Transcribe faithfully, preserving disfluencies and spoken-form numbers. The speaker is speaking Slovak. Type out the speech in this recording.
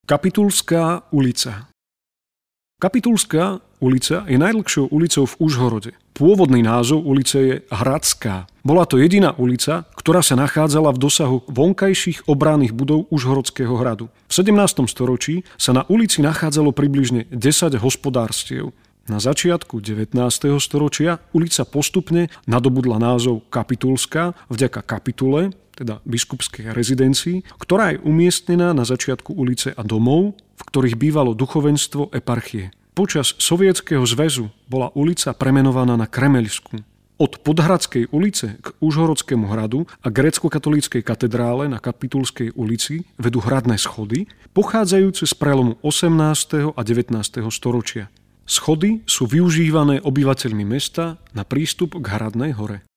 Kapitulská ulica. Kapitulská ulica je najdlhšou ulicou v Užhorode. Pôvodný názov ulice je Hradská. Bola to jediná ulica, ktorá sa nachádzala v dosahu vonkajších obranných budov Užhorodského hradu. V sedemnástom storočí sa na ulici nachádzalo približne desať hospodárstiev. Na začiatku devätnásteho storočia ulica postupne nadobudla názov Kapitulská vďaka kapitule, teda biskupskej rezidencii, ktorá je umiestnená na začiatku ulice a domov, v ktorých bývalo duchovenstvo eparchie. Počas Sovietskeho zväzu bola ulica premenovaná na Kremeľskú. Od Podhradskej ulice k Užhorodskému hradu a grécko-katolíckej katedrále na Kapitulskej ulici vedú hradné schody, pochádzajúce z prelomu osemnásteho a devätnásteho storočia. Schody sú využívané obyvateľmi mesta na prístup k Hradnej hore.